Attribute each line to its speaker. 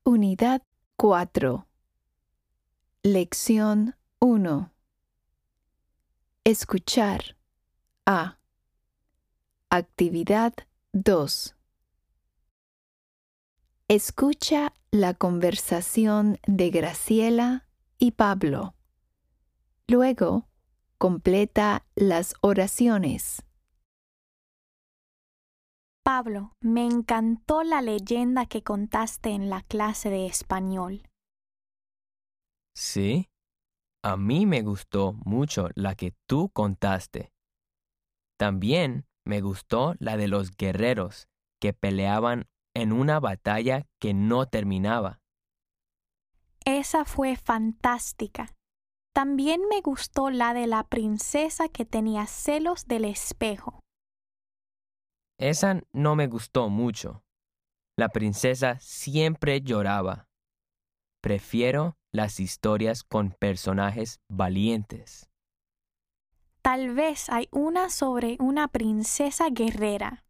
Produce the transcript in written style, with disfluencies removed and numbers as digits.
Speaker 1: Unidad 4. Lección 1. Escuchar. A. Actividad 2. Escucha la conversación de Graciela y Pablo. Luego, completa las oraciones.
Speaker 2: Pablo, me encantó la leyenda que contaste en la clase de español.
Speaker 3: Sí, a mí me gustó mucho la que tú contaste. También me gustó la de los guerreros que peleaban en una batalla que no terminaba.
Speaker 2: Esa fue fantástica. También me gustó la de la princesa que tenía celos del espejo.
Speaker 3: Esa no me gustó mucho. La princesa siempre lloraba. Prefiero las historias con personajes valientes.
Speaker 2: Tal vez hay una sobre una princesa guerrera.